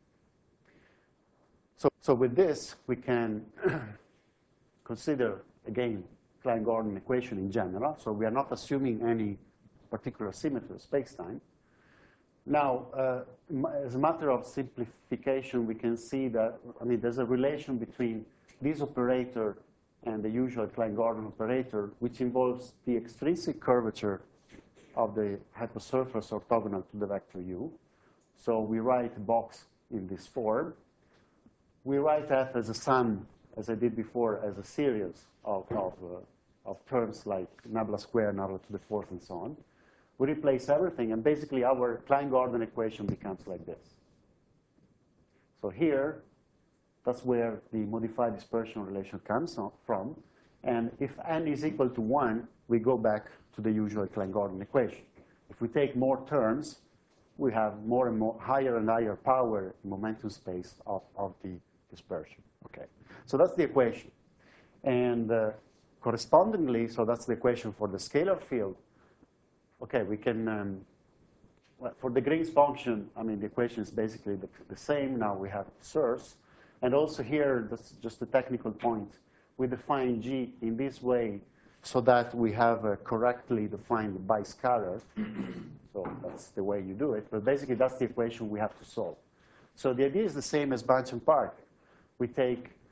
So with this, we can consider, again, Klein-Gordon equation in general. So we are not assuming any particular symmetry of space-time. Now, as a matter of simplification, we can see that, I mean, there's a relation between this operator and the usual Klein-Gordon operator, which involves the extrinsic curvature of the hyposurface orthogonal to the vector U. So we write box in this form. We write F as a sum, as I did before, as a series of terms like nabla square, nabla to the fourth, and so on. We replace everything, and basically our Klein-Gordon equation becomes like this. So here, that's where the modified dispersion relation comes from. And if n is equal to 1, we go back to the usual Klein-Gordon equation. If we take more terms, we have more and more higher and higher power momentum space of the dispersion. Okay, so that's the equation. And correspondingly, so that's the equation for the scalar field. Okay, we can, well, for the Green's function, I mean, the equation is basically the same. Now we have source. And also here, that's just a technical point. We define G in this way so that we have a correctly defined biscalar. So that's the way you do it. But basically, that's the equation we have to solve. So the idea is the same as Bunch and Park. We take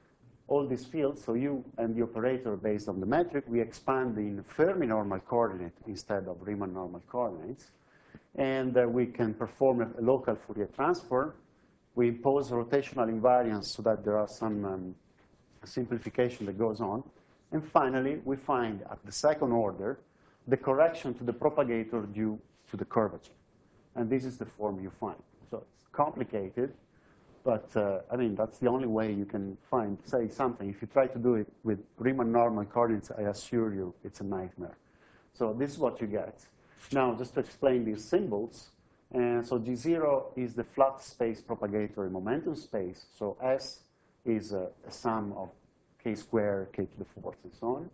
all these fields, so U and the operator based on the metric, we expand in Fermi normal coordinate instead of Riemann normal coordinates. And we can perform a local Fourier transform. We impose rotational invariance so that there are some simplification that goes on. And finally, we find at the second order the correction to the propagator due to the curvature. And this is the form you find. So it's complicated, but I mean, that's the only way you can say something. If you try to do it with Riemann normal coordinates, I assure you it's a nightmare. So this is what you get. Now, just to explain these symbols, and so G0 is the flat space propagator in momentum space. So S is a sum of k squared, k to the fourth, and so on.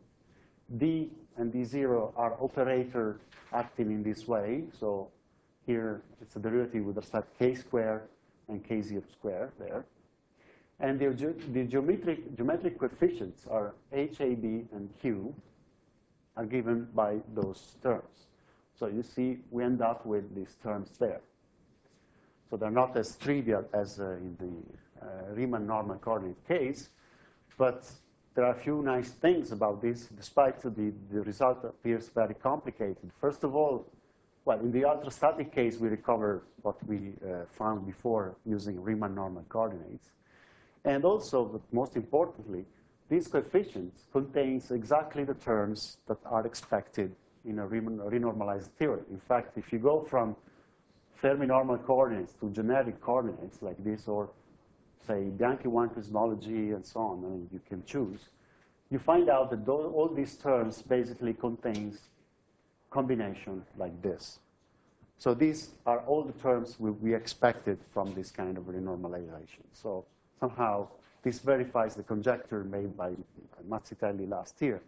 D and D0 are operator acting in this way. So here it's a derivative with respect to k squared and k0 squared there. And the geometric coefficients are H, A, B, and Q are given by those terms. So you see, we end up with these terms there. So they're not as trivial as in the Riemann normal coordinate case, but there are a few nice things about this, despite the result appears very complicated. First of all, well, in the ultrastatic case, we recover what we found before using Riemann normal coordinates. And also, but most importantly, these coefficients contains exactly the terms that are expected in a renormalized theory. In fact, if you go from Fermi normal coordinates to generic coordinates like this, or say Bianchi-1 cosmology and so on, I mean, you can choose, you find out that all these terms basically contains combination like this. So these are all the terms we expected from this kind of renormalization. So somehow this verifies the conjecture made by Mazzitelli last year.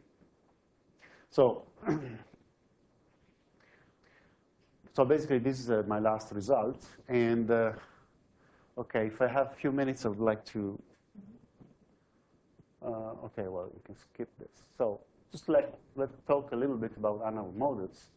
So, so basically this is my last result. And okay, if I have a few minutes, I would like to, okay, well, we can skip this. So just let's talk a little bit about analog models.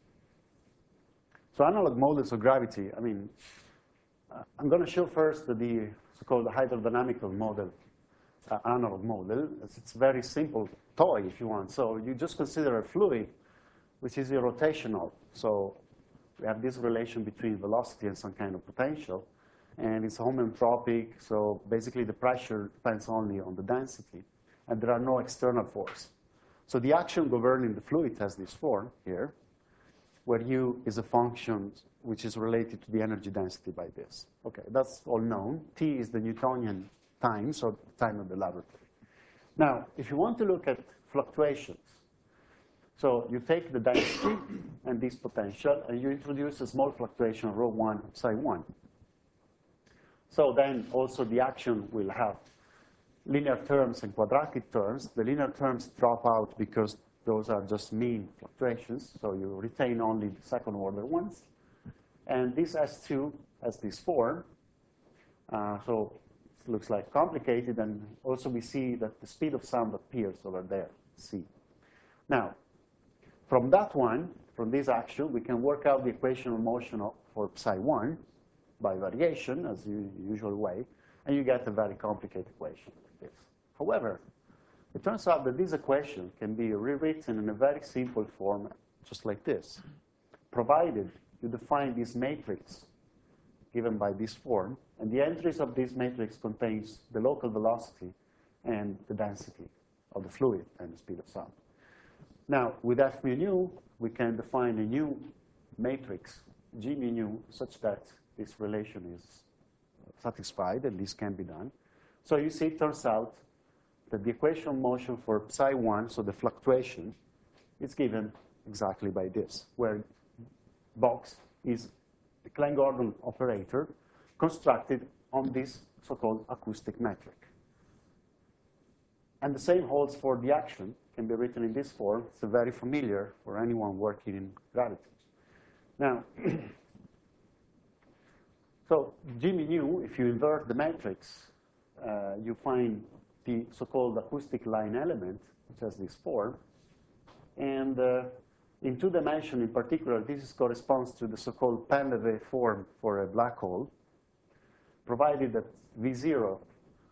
So analog models of gravity, I mean, I'm going to show first the so-called hydrodynamical model, analog model. It's a very simple toy, if you want. So you just consider a fluid, which is irrotational. So we have this relation between velocity and some kind of potential. And it's homeotropic, so basically the pressure depends only on the density. And there are no external forces. So the action governing the fluid has this form here, where U is a function which is related to the energy density by this. Okay, that's all known. T is the Newtonian time, so time of the laboratory. Now, if you want to look at fluctuations, so you take the density and this potential, and you introduce a small fluctuation, ρ1, psi1. So then also the action will have linear terms and quadratic terms. The linear terms drop out because those are just mean fluctuations, so you retain only the second order ones. And this S2 has this form. So it looks like complicated, and also we see that the speed of sound appears over there, C. Now, from that one, from this action, we can work out the equation of motion for psi1 by variation, as the usual way, and you get a very complicated equation like this. However, it turns out that this equation can be rewritten in a very simple form, just like this, provided you define this matrix given by this form, and the entries of this matrix contains the local velocity and the density of the fluid and the speed of sound. Now, with F mu nu, we can define a new matrix, G mu nu, such that this relation is satisfied, and this can be done. So you see, it turns out that the equation of motion for psi1, so the fluctuation, is given exactly by this, where box is the Klein-Gordon operator constructed on this so-called acoustic metric. And the same holds for the action, can be written in this form. It's very familiar for anyone working in gravity. Now, so G mu nu, if you invert the matrix, you find the so-called acoustic line element, which has this form. And in 2 dimensions in particular, this corresponds to the so-called Painlevé form for a black hole, provided that V0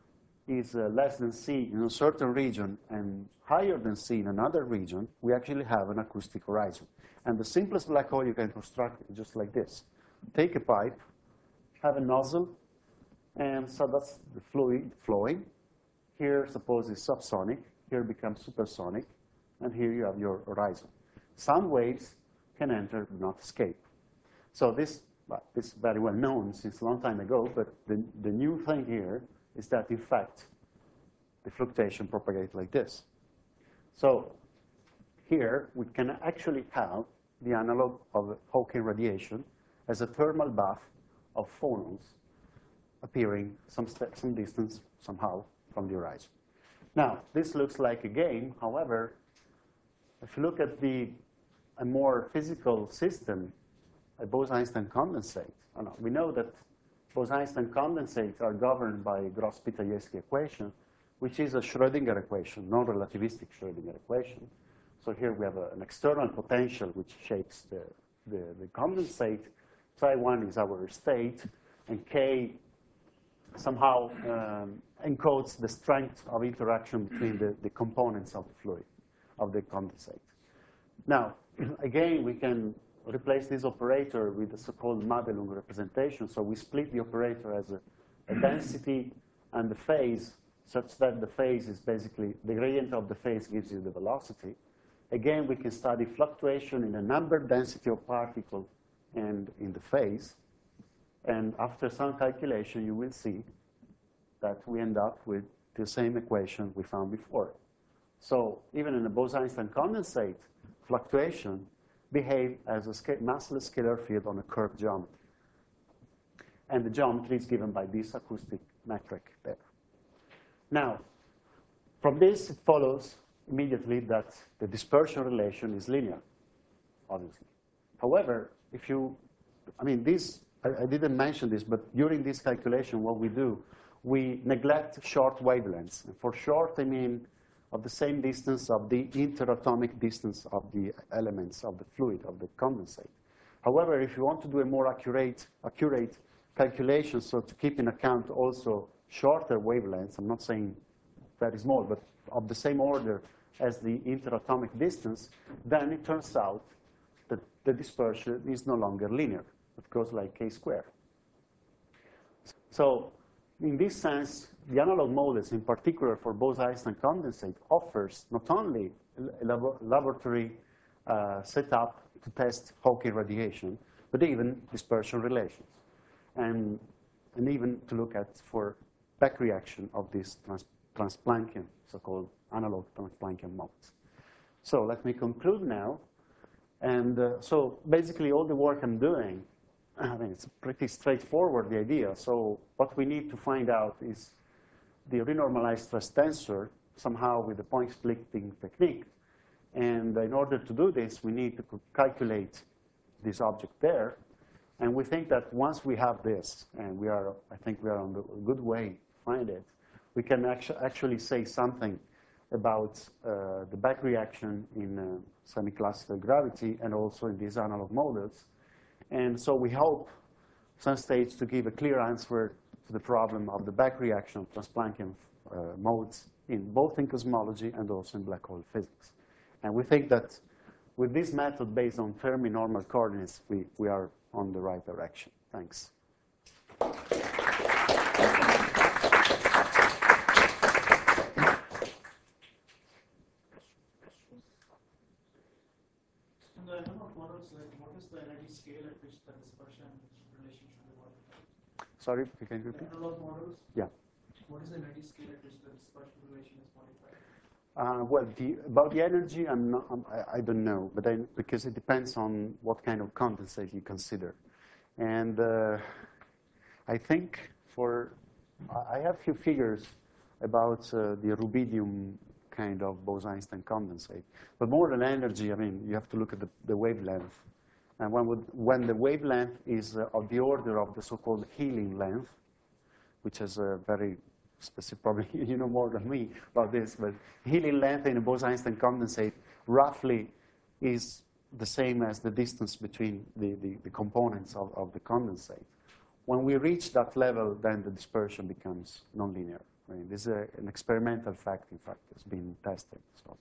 is less than C in a certain region and higher than C in another region, we actually have an acoustic horizon. And the simplest black hole you can construct is just like this. Take a pipe, have a nozzle, and so that's the fluid flowing. Here, suppose it's subsonic. Here becomes supersonic. And here you have your horizon. Sound waves can enter, but not escape. So this is very well known since a long time ago, but the new thing here is that, in fact, the fluctuation propagates like this. So here, we can actually have the analog of Hawking radiation as a thermal bath of phonons appearing some distance somehow from the horizon. Now, this looks like a game. However, if you look at a more physical system, a Bose-Einstein condensate, we know that Bose-Einstein condensates are governed by Gross-Pitayevsky equation, which is a Schrödinger equation, non-relativistic Schrödinger equation. So here we have an external potential which shapes the condensate. Psi1 is our state, and K somehow encodes the strength of interaction between the components of the fluid, of the condensate. Now, again, we can replace this operator with the so-called Madelung representation. So we split the operator as a density and the phase, such that the phase is basically, the gradient of the phase gives you the velocity. Again, we can study fluctuation in the number density of particle and in the phase. And after some calculation, you will see that we end up with the same equation we found before. So even in a Bose-Einstein condensate, fluctuation behave as a massless scalar field on a curved geometry. And the geometry is given by this acoustic metric there. Now, from this, it follows immediately that the dispersion relation is linear, obviously. However, if you, I didn't mention this, but during this calculation, what we do, we neglect short wavelengths. And for short, I mean of the same distance of the interatomic distance of the elements of the fluid, of the condensate. However, if you want to do a more accurate calculation, so to keep in account also shorter wavelengths, I'm not saying very small, but of the same order as the interatomic distance, then it turns out that the dispersion is no longer linear. It goes like k squared. So in this sense, the analog models, in particular for Bose-Einstein condensate, offers not only a laboratory setup to test Hawking radiation, but even dispersion relations, and even to look at for back reaction of these Transplanckian, so-called analog Transplanckian modes. So let me conclude now. And so basically all the work I'm doing, it's pretty straightforward, the idea. So what we need to find out is the renormalized stress tensor somehow with the point splitting technique. And in order to do this, we need to calculate this object there. And we think that once we have this, and I think we are on a good way to find it, we can actually say something about the back reaction in semi-classical gravity and also in these analog models. And so we hope some stage to give a clear answer to the problem of the back reaction of Transplanckian modes both in cosmology and also in black hole physics. And we think that with this method based on Fermi normal coordinates, we are on the right direction. Thanks. What is the energy scale at which the dispersion relation should be modified? Sorry, you can repeat? The analog models? Yeah. What is the energy scale at which the dispersion relation is modified? Well, about the energy, I don't know, but because it depends on what kind of condensate you consider. And I think I have a few figures about the rubidium kind of Bose-Einstein condensate. But more than energy, you have to look at the wavelength. And when the wavelength is of the order of the so-called healing length, which is a very specific, probably you know more than me about this, but healing length in a Bose-Einstein condensate roughly is the same as the distance between the components of the condensate. When we reach that level, then the dispersion becomes nonlinear. I mean, this is an experimental fact, in fact, it's been tested. So.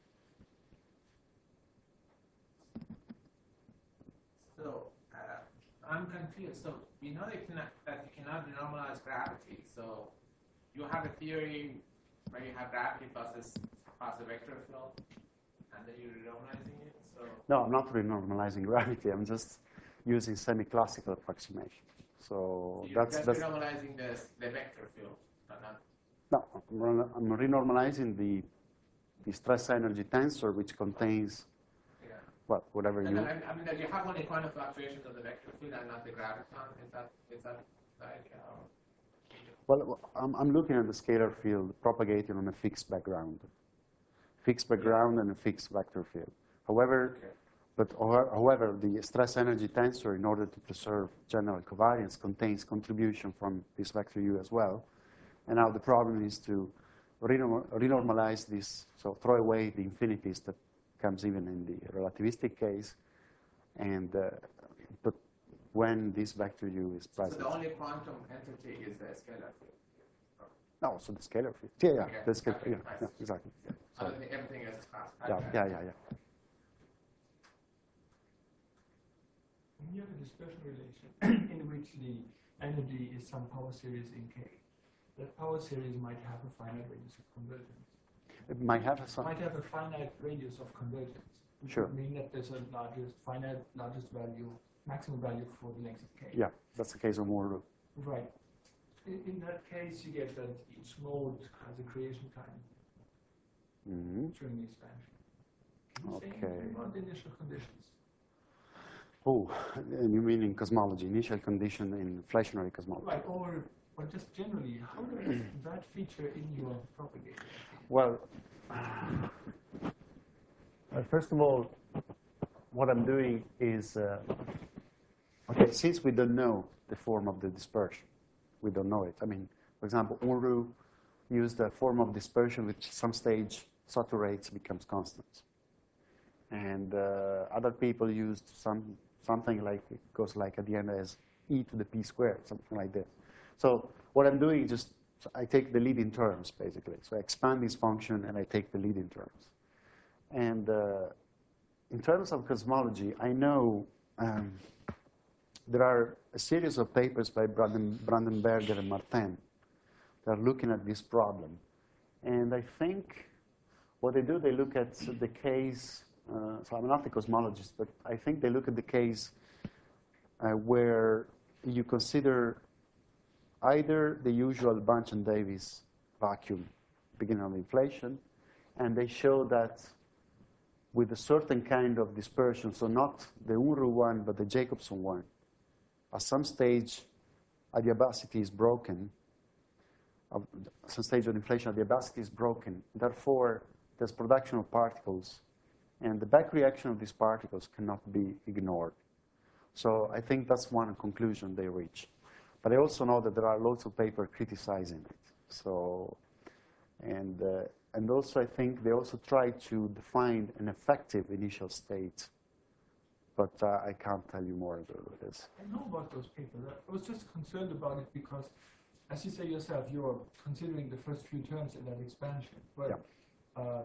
So I'm confused. So we know that you cannot renormalize gravity. So you have a theory where you have gravity plus a vector field, and then you're renormalizing it. So No, I'm not renormalizing gravity. I'm just using semi-classical approximation. So you're that's just renormalizing the vector field, but not. no. I'm renormalizing the stress energy tensor, which contains Yeah. well, whatever And you. then, I mean, that you have only quantum fluctuations of the vector field and not the graviton. Is that the idea? Well, I'm looking at the scalar field propagating on a fixed background. Fixed background and a fixed vector field. However, however, the stress energy tensor, in order to preserve general covariance, contains contribution from this vector U as well. And now the problem is to renormalize this, so throw away the infinities that comes even in the relativistic case, and but when this vector U is So present. the only quantum entity is the scalar field. No, so the scalar field. Yeah, yeah, Okay. the scalar, Okay, yeah, nice. yeah, exactly. Yeah. So, Everything is fast. yeah. When you have a dispersion relation in which the energy is some power series in K, that power series might have a finite radius of convergence. it might have a Might have a finite radius of convergence, which Sure. would mean that there's a finite largest value, maximum value for the length of K. Yeah, that's the case of Moore. Right. In that case, you get that each mode has a creation time Mm-hmm. during the expansion. Okay. Same about the initial conditions. Oh, and you mean in cosmology, initial condition in inflationary cosmology? Right, or just generally, how does that feature in your propagator? Well, first of all, what I'm doing is, okay, since we don't know the form of the dispersion, we don't know it. I mean, for example, Unruh used a form of dispersion which some stage saturates, becomes constant. And other people used something like, it goes like at the end as e to the p squared, something like this. So what I'm doing is just, I take the leading terms, basically. So I expand this function and I take the leading terms. And in terms of cosmology, I know there are a series of papers by Brandenberger and Martin that are looking at this problem. And I think what they do, they look at the case, so I'm not a cosmologist, but I think they look at the case where you consider either the usual Bunch and Davis vacuum beginning of inflation, and they show that with a certain kind of dispersion, so not the Unruh one, but the Jacobson one, at some stage, adiabacity is broken. At some stage of inflation, adiabacity is broken. Therefore, there's production of particles, and the back reaction of these particles cannot be ignored. So I think that's one conclusion they reach. But I also know that there are lots of papers criticizing it. So, and also I think they also try to define an effective initial state. But I can't tell you more about this. I know about those papers. I was just concerned about it because, as you say yourself, you're considering the first few terms in that expansion. But Yeah.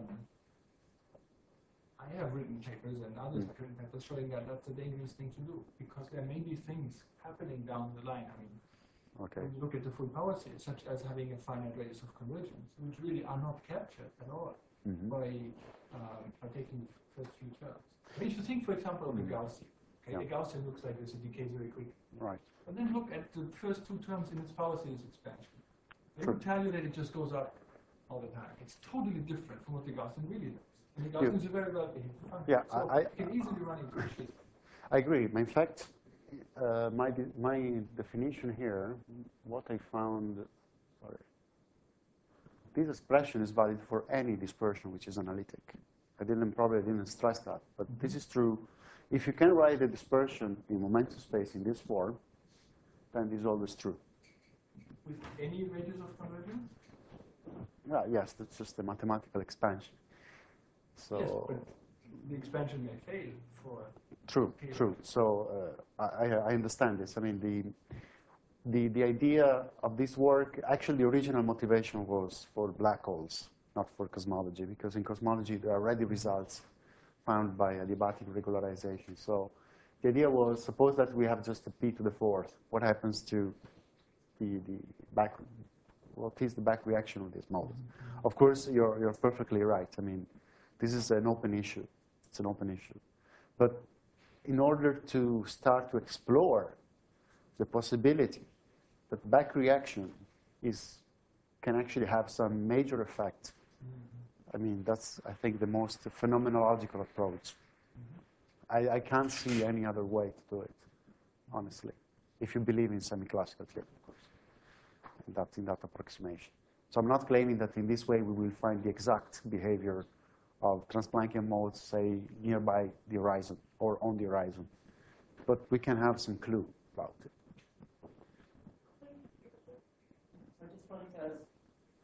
I have written papers and others have written papers showing that that's a dangerous thing to do because there may be things happening down the line. I mean, Okay. when you look at the full power series, such as having a finite radius of convergence, which really are not captured at all by taking the first few terms. I mean, if you think, for example, of the Gaussian, okay, the Gaussian looks like this, it decays very quickly. Right. But then look at the first two terms in its power series expansion. They will tell you that it just goes up all the time. It's totally different from what the Gaussian really does. And the Gaussian is a very well-behaved function. Yeah, so it can easily run into issues. I agree. In fact, my definition here, what I found, sorry, this expression is valid for any dispersion which is analytic. I probably didn't stress that, but this is true. If you can write a dispersion in momentum space in this form, then this is always true. With any radius of convergence? Yeah, yes, that's just a mathematical expansion. So Yes, but the expansion may fail for... true. So I understand this. I mean, the idea of this work, actually the original motivation was for black holes, not for cosmology, because in cosmology there are already results found by adiabatic regularization. So the idea was, suppose that we have just a p to the fourth. What happens to the back, what is the back reaction of these models? Of course, you're perfectly right. I mean, this is an open issue. It's an open issue. But in order to start to explore the possibility that back reaction can actually have some major effect, I mean, that's, I think, the most phenomenological approach. I can't see any other way to do it, honestly, if you believe in semi-classical theory, of course, and in that approximation. So I'm not claiming that in this way we will find the exact behavior of Transplanckian modes, say, nearby the horizon or on the horizon. But we can have some clue about it. I just wanted to ask,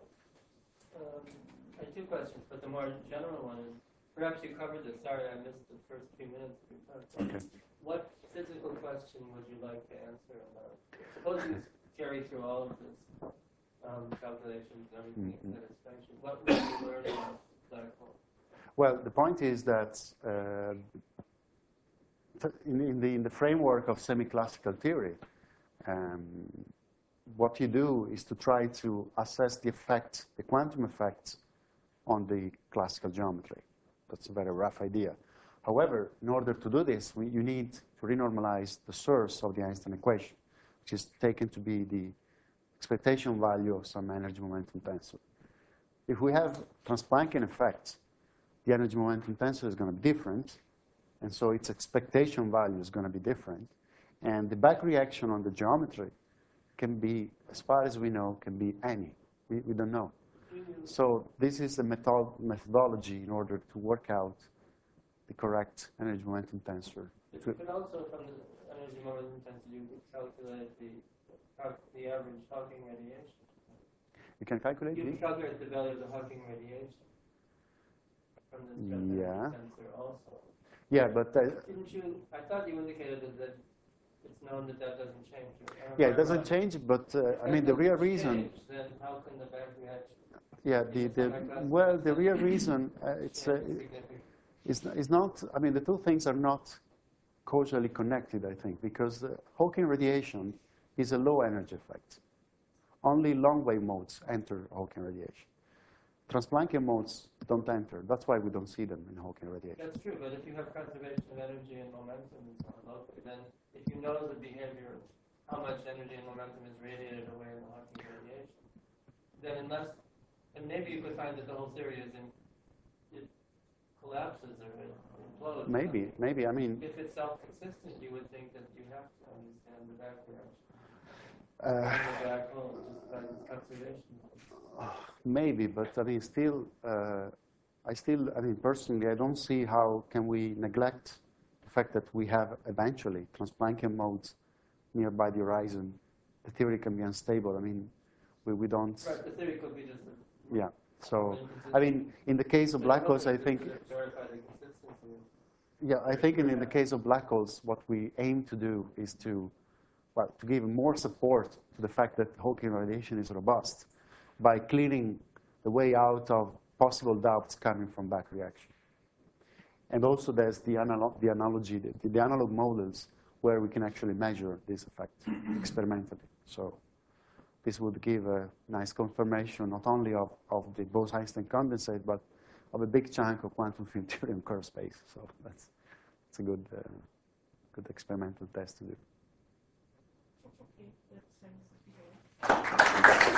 I have two questions, but the more general one is, perhaps you covered this. Sorry, I missed the first few minutes of your talk. Okay. What physical question would you like to answer about? Suppose you carry through all of this calculations and everything that is mentioned. What would you learn about black holes? Well, the point is that in the framework of semi-classical theory, what you do is to try to assess the effect, the quantum effect, on the classical geometry. That's a very rough idea. However, in order to do this, you need to renormalize the source of the Einstein equation, which is taken to be the expectation value of some energy momentum tensor. If we have Transplanckian effects, the energy momentum tensor is going to be different, and so its expectation value is going to be different. And the back reaction on the geometry can be, as far as we know, can be any. We don't know. So this is the methodology in order to work out the correct energy momentum tensor. But you could also, from the energy momentum tensor, you could calculate the average Hawking radiation. You can calculate You the? can calculate the value of the Hawking radiation from the stress Yeah. energy tensor also. Yeah, but Didn't you? I thought you indicated that it's known that doesn't change. yeah, it doesn't change. But I mean, the real reason. Then how can the back reaction? Yeah, the real reason is not. I mean, the two things are not causally connected. I think because Hawking radiation is a low energy effect. Only long wave modes enter Hawking radiation. Transplanckian modes don't enter. That's why we don't see them in Hawking radiation. That's true, but if you have conservation of energy and momentum and so on locally, then if you know the behavior, how much energy and momentum is radiated away in the Hawking radiation, then and maybe you could find that the whole theory it collapses or it implodes. Maybe. I mean, if it's self-consistent, you would think that you have to understand the back reaction. The black hole, just by conservation. Maybe, but I mean, I mean, personally, I don't see how can we neglect the fact that we have eventually Transplanckian modes nearby the horizon. The theory can be unstable. I mean, we don't. Right, the theory could be just. Yeah. So, I mean, in the case of black holes, I think. Verify the consistency. Yeah, I think in the case of black holes, what we aim to do is to give more support to the fact that Hawking radiation is robust by cleaning the way out of possible doubts coming from back reaction. And also there's the analogy, the analog models where we can actually measure this effect experimentally. So this would give a nice confirmation not only of the Bose-Einstein condensate, but of a big chunk of quantum field theory on curve space. So that's a good experimental test to do. Okay, that sounds good.